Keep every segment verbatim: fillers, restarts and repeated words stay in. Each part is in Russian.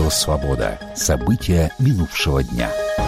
Радио «Свобода». События минувшего дня.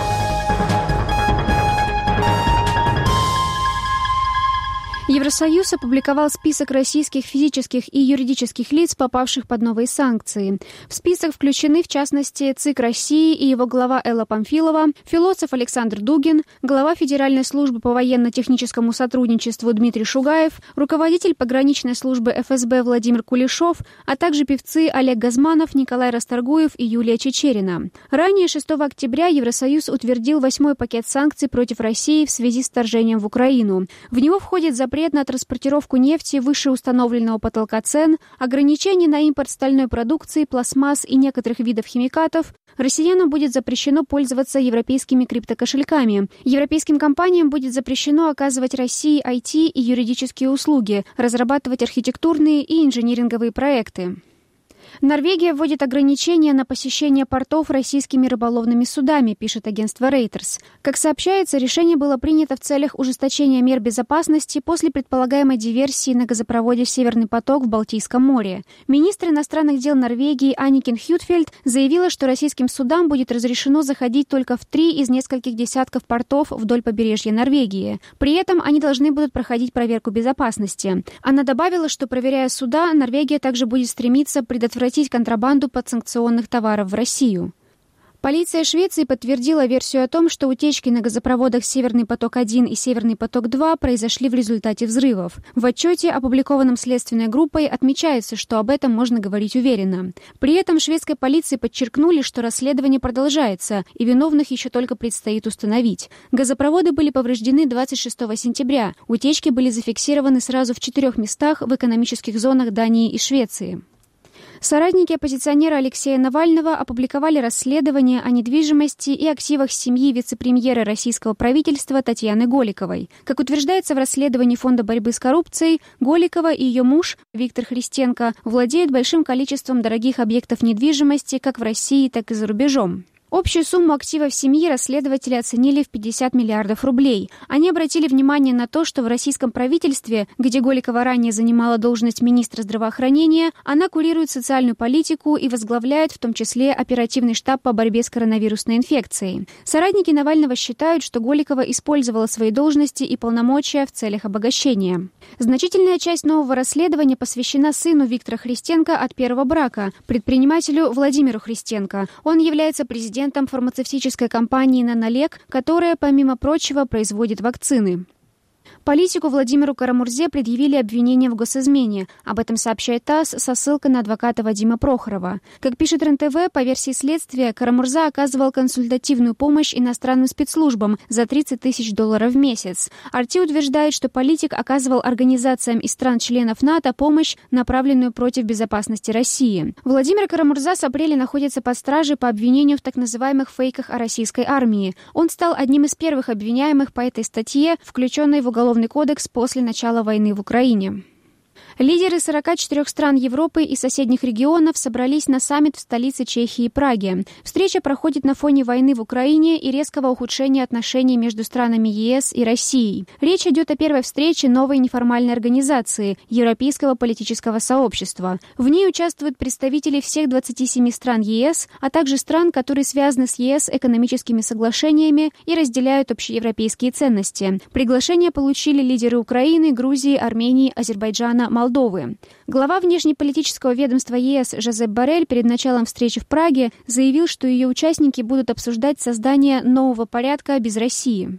Евросоюз опубликовал список российских физических и юридических лиц, попавших под новые санкции. В список включены, в частности, ЦИК России и его глава Элла Памфилова, философ Александр Дугин, глава Федеральной службы по военно-техническому сотрудничеству Дмитрий Шугаев, руководитель пограничной службы эф эс бэ Владимир Кулешов, а также певцы Олег Газманов, Николай Расторгуев и Юлия Чечерина. Ранее, шестого октября, Евросоюз утвердил восьмой пакет санкций против России в связи с вторжением в Украину. В него входит запрет Запрет на транспортировку нефти выше установленного потолка цен, ограничения на импорт стальной продукции, пластмасс и некоторых видов химикатов. Россиянам будет запрещено пользоваться европейскими криптокошельками. Европейским компаниям будет запрещено оказывать России ай ти и юридические услуги, разрабатывать архитектурные и инжиниринговые проекты. Норвегия вводит ограничения на посещение портов российскими рыболовными судами, пишет агентство Reuters. Как сообщается, решение было принято в целях ужесточения мер безопасности после предполагаемой диверсии на газопроводе «Северный поток» в Балтийском море. Министр иностранных дел Норвегии Анникен Хютфельд заявила, что российским судам будет разрешено заходить только в три из нескольких десятков портов вдоль побережья Норвегии. При этом они должны будут проходить проверку безопасности. Она добавила, что, проверяя суда, Норвегия также будет стремиться предотвратить контрабанду подсанкционных товаров в Россию. Полиция Швеции подтвердила версию о том, что утечки на газопроводах «Северный поток-один» и «Северный поток-два» произошли в результате взрывов. В отчете, опубликованном следственной группой, отмечается, что об этом можно говорить уверенно. При этом шведской полиции подчеркнули, что расследование продолжается, и виновных еще только предстоит установить. Газопроводы были повреждены двадцать шестого сентября. Утечки были зафиксированы сразу в четырех местах в экономических зонах Дании и Швеции. Соратники оппозиционера Алексея Навального опубликовали расследование о недвижимости и активах семьи вице-премьера российского правительства Татьяны Голиковой. Как утверждается в расследовании Фонда борьбы с коррупцией, Голикова и ее муж Виктор Христенко владеют большим количеством дорогих объектов недвижимости как в России, так и за рубежом. Общую сумму активов семьи расследователи оценили в пятьдесят миллиардов рублей. Они обратили внимание на то, что в российском правительстве, где Голикова ранее занимала должность министра здравоохранения, она курирует социальную политику и возглавляет в том числе оперативный штаб по борьбе с коронавирусной инфекцией. Соратники Навального считают, что Голикова использовала свои должности и полномочия в целях обогащения. Значительная часть нового расследования посвящена сыну Виктора Христенко от первого брака, предпринимателю Владимиру Христенко. Он является президентом фармацевтической компании «Нанолек», которая, помимо прочего, производит вакцины. Политику Владимиру Карамурзе предъявили обвинения в госизмене. Об этом сообщает ТАСС со ссылкой на адвоката Вадима Прохорова. Как пишет эр эн тэ вэ, по версии следствия, Карамурза оказывал консультативную помощь иностранным спецслужбам за тридцать тысяч долларов в месяц. Арти утверждает, что политик оказывал организациям из стран-членов НАТО помощь, направленную против безопасности России. Владимир Карамурза с апреля находится под стражей по обвинению в так называемых фейках о российской армии. Он стал одним из первых обвиняемых по этой статье, включенной в Уголовный кодекс после начала войны в Украине. Лидеры сорока четырёх стран Европы и соседних регионов собрались на саммит в столице Чехии Праге. Встреча проходит на фоне войны в Украине и резкого ухудшения отношений между странами е эс и Россией. Речь идет о первой встрече новой неформальной организации – Европейского политического сообщества. В ней участвуют представители всех двадцати семи стран е эс, а также стран, которые связаны с е эс экономическими соглашениями и разделяют общеевропейские ценности. Приглашение получили лидеры Украины, Грузии, Армении, Азербайджана, Молдовы. Молдовы. Глава внешнеполитического ведомства е эс Жозеп Боррель перед началом встречи в Праге заявил, что ее участники будут обсуждать создание нового порядка без России.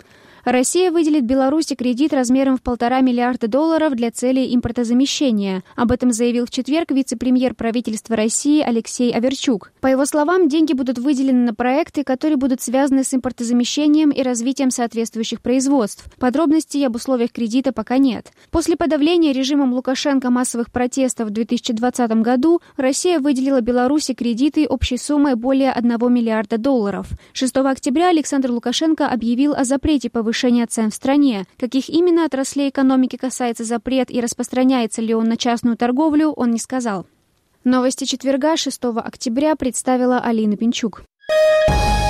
Россия выделит Беларуси кредит размером в полтора миллиарда долларов для целей импортозамещения. Об этом заявил в четверг вице-премьер правительства России Алексей Аверчук. По его словам, деньги будут выделены на проекты, которые будут связаны с импортозамещением и развитием соответствующих производств. Подробностей об условиях кредита пока нет. После подавления режимом Лукашенко массовых протестов в две тысячи двадцатом году Россия выделила Беларуси кредиты общей суммой более одного миллиарда долларов. шестого октября Александр Лукашенко объявил о запрете повышения цен в стране. Каких именно отраслей экономики касается запрет и распространяется ли он на частную торговлю, он не сказал. Новости четверга, шестого октября, представила Алина Пинчук.